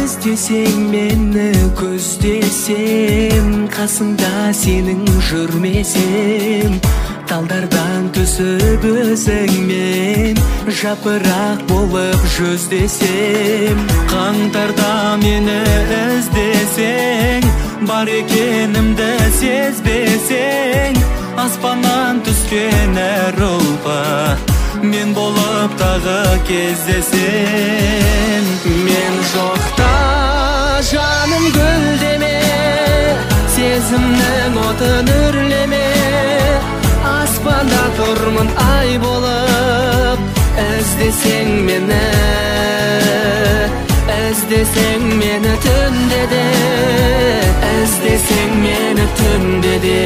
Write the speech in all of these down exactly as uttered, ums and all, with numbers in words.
іздесең мені көздесем, қасыңда сенің жүрмесем, талдардан түсіп өзіңмен жапырақ болып жүздесем. Қаңтарда мені іздесең, бар екенімді сезбесең, аспаннан түскен әр ұлпа мен болып тағы кездесем. Мен жоқта жаным гүлдеме, сезімнің отын үрлеме, аспанда тұрмын ай болып, іздесең мені, іздесең мені түнде де, іздесең мені түнде де.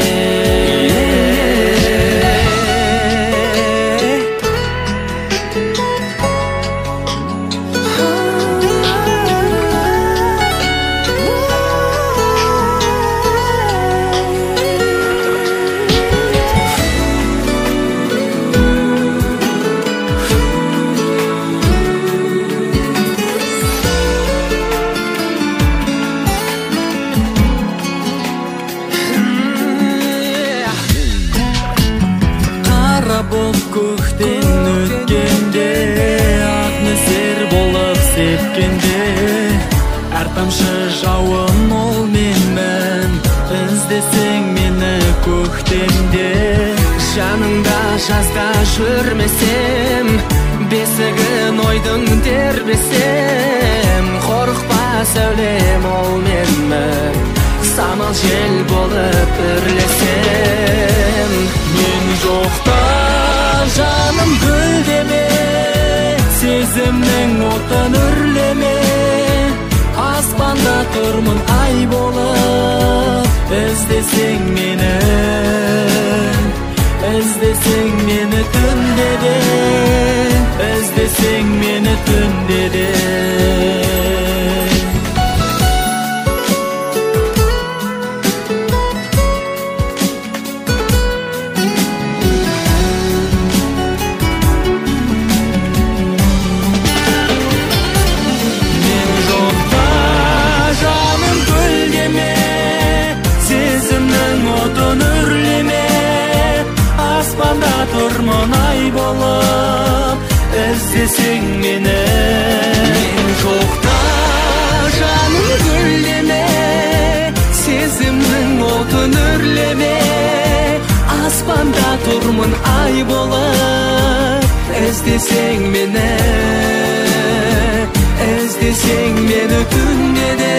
Көктен өткенде, ақ нөсер болып сепкенде, әр тамшы жауын ол менмін, іздесең мені көктемде. Жаныңда жазда жүрмесем, бесігін ойдың тербесем, қорықпа сәулем ол менмін, самал жел болып үрлесем. Мен жоқта жаным гүлдеме, сезімнің отын үрлеме, аспанда тұрмын ай болып, іздесең мені, іздесең мені түнде де, іздесең мені түнде де. Тұрмын ай болып, іздесең мені. Мен жоқта жаным гүлдеме, сезімнің отын үрлеме, аспанда тұрмын ай болып, іздесең мені, іздесең мені түнде де,